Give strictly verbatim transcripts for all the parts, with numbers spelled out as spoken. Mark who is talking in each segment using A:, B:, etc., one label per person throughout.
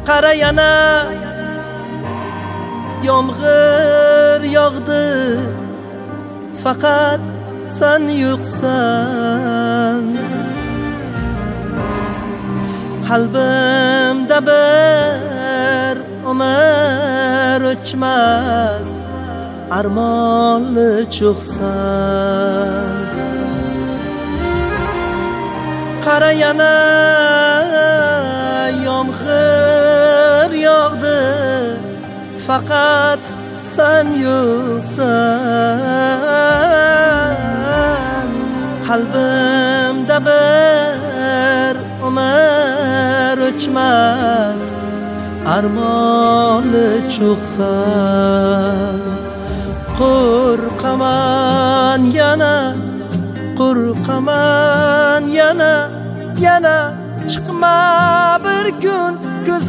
A: qara yana yomg'ir yog'di, faqat sen yo'qsan. Qalbimda bir umr o'chmas armonli cho'qsan. Qara yana yomg'ir yog'di, faqat sen yo'qsan. Qalbimda bir umr o'chmas armonli cho'qsan. Qo'rqaman yana, qo'rqaman yana, yana chiqma bir kun ko'z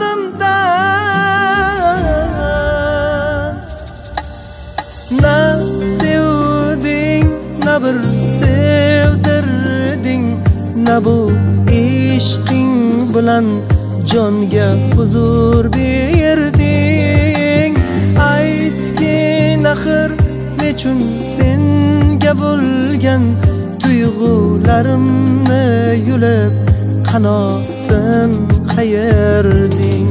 A: oldimdan. Na sevding, na bir sevdirding, na bu ishqing bilan jonga huzur berding. Aytgin axir nechun senga bo'lgan tuyg'ularimni yulib qanotim qayerding.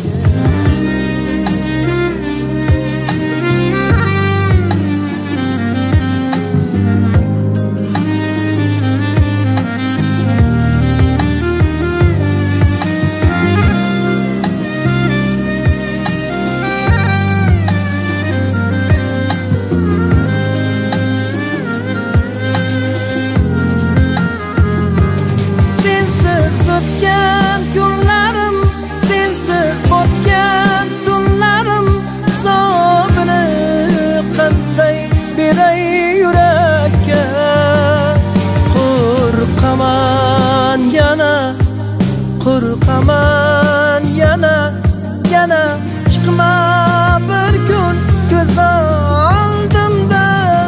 A: Qo'rqaman yana, yana chiqma bir kun ko'z oldimdan.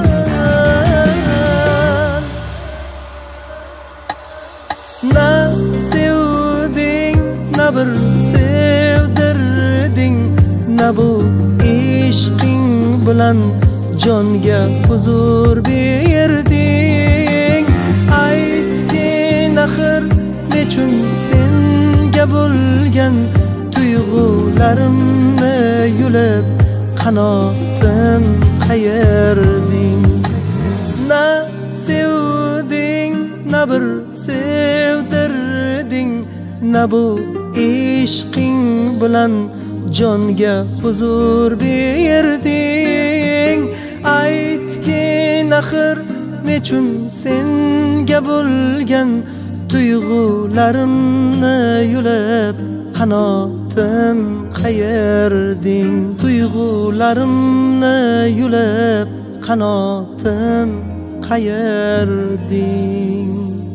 A: Na sevding, na bir sevdirding, na bu ishqing bilan jonga huzur berding. Aytgin axir nechun senga bo'lgan tuyg'ularimni yulib qanotim qayerding. Na sevding, na bir sevdirding, na bu ishqing bilan jonga huzur berding. Aytgin axir nechun senga bo'lgan tuyg'ularimni yulib qanotim qayerding. Tuyg'ularimni yulib qanotim qayerding.